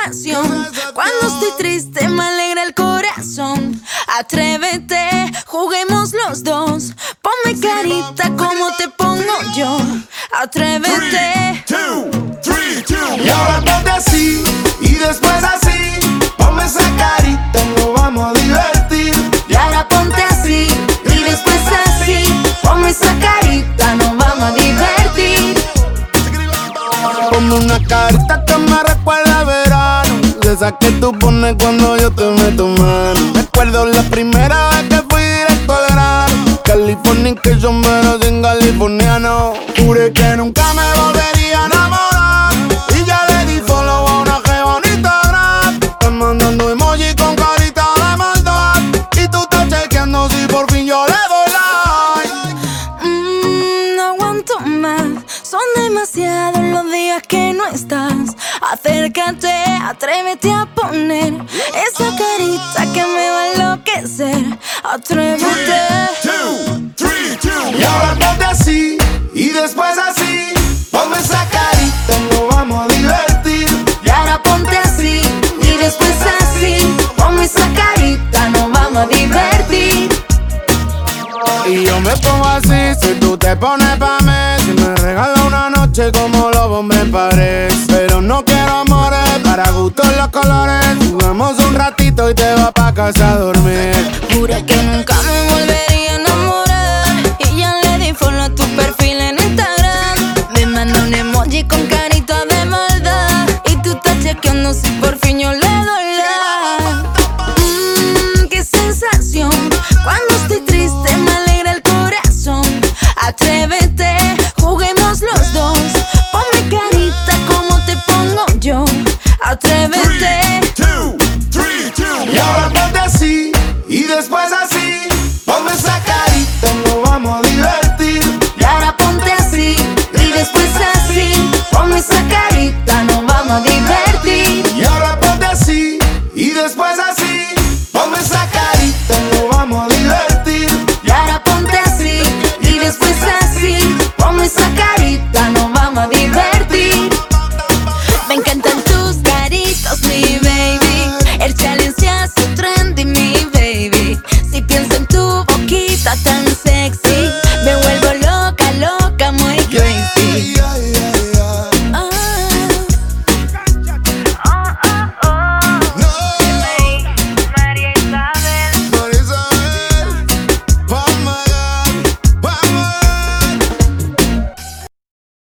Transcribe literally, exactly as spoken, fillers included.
sensación. Cuando estoy triste me alegra el corazón. Atrévete, juguemos los dos. Ponme carita como te pongo yo. Atrévete. Three, two, three, two. Y ahora ponte así y después así. Ponme esa carita y nos vamos a divertir. Y ahora ponte así y después así. Ponme esa carita, nos vamos a divertir. Ponme una carita que me recuerda a verano, de esa que tú pones cuando yo te meto mano. Recuerdo la primera vez que fui directo al grano. Californication pero sin californiano. Juré que nunca me volvería a enamorar y ya le di follow a una que bonita gran. Estás mandando emoji con carita de maldad y tú estás chequeando si por fin yo le doy like. Mmm, no aguanto más. Son demasiados los días que no estás. Acércate, atrévete a poner esa carita que me va a enloquecer. Atrévete. Two, three, two. Y ahora ponte así y después así. Ponme esa carita y nos vamos a divertir. Y ahora ponte así y después así. Ponme esa carita, nos vamos a divertir. Y yo me pongo así si tú te pones pa' mí. Si me regalas una noche como lobo me parece. Pero no quiero amores, para gustos los colores. Jugamos un ratito y te vas pa' casa a dormir. Juré que nunca me volvería a enamorar y ya le di follow a tu perfil en Instagram. Me mandó un emoji con carita de maldad y tú estás chequeando si por fin yo le doy like. Mmm, qué sensación. Cuando estoy triste me alegra el corazón. Atrévete, juguemos los dos. Ponme carita como te pongo yo. Atrévete. Two, three, two. Y ahora ponte así y después así. Ponme esa carita y nos vamos a divertir. Y ahora ponte así y después así. Ponme esa carita, nos vamos a divertir. Y ahora ponte así y después así. Ponme esa carita y nos vamos a divertir. Y ahora ponte así y después así. Ponme esa carita, nos vamos a divertir.